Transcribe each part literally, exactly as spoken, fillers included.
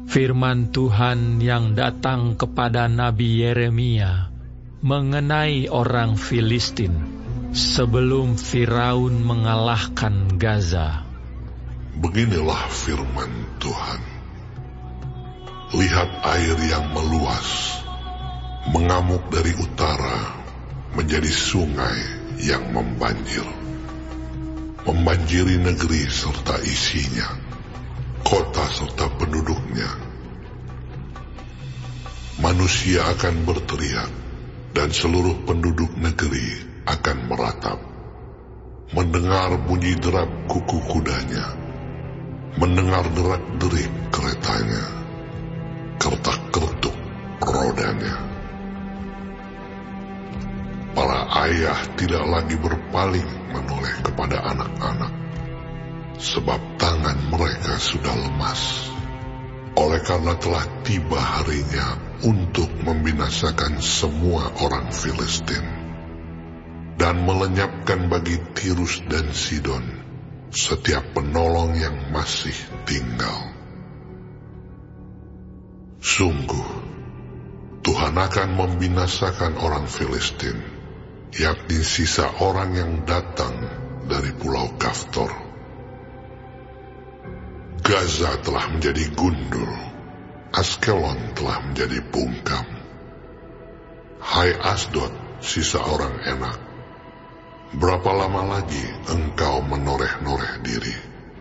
Firman Tuhan yang datang kepada Nabi Yeremia mengenai orang Filistin sebelum Firaun mengalahkan Gaza. Beginilah firman Tuhan. Lihat air yang meluas, mengamuk dari utara, menjadi sungai yang membanjir. Membanjiri negeri serta isinya, kota serta penduduknya. Manusia akan berteriak, dan seluruh penduduk negeri akan meratap. Mendengar bunyi derap kuku kudanya, mendengar derak-derik keretanya, kertak-kertuk rodanya. Para ayah tidak lagi berpaling menoleh kepada anak-anak, sebab tangan mereka sudah lemas. Oleh karena telah tiba harinya untuk membinasakan semua orang Filistin, dan melenyapkan bagi Tirus dan Sidon setiap penolong yang masih tinggal. Sungguh, Tuhan akan membinasakan orang Filistin, yakni sisa orang yang datang dari pulau Kaftor. Gaza telah menjadi gundul, Askelon telah menjadi bungkam. Hai Asdod, sisa orang enak, berapa lama lagi engkau menoreh-noreh diri?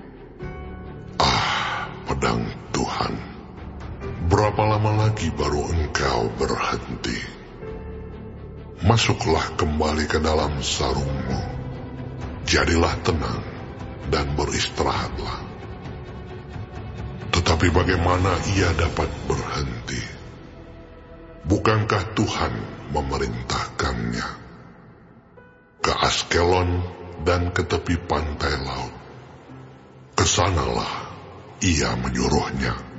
Ah, pedang Tuhan, berapa lama lagi baru engkau berhenti? Masuklah kembali ke dalam sarungmu, jadilah tenang dan beristirahatlah. Tetapi bagaimana ia dapat berhenti? Bukankah Tuhan memerintahkannya? Ke Askelon dan ke tepi pantai laut, kesanalah ia menyuruhnya.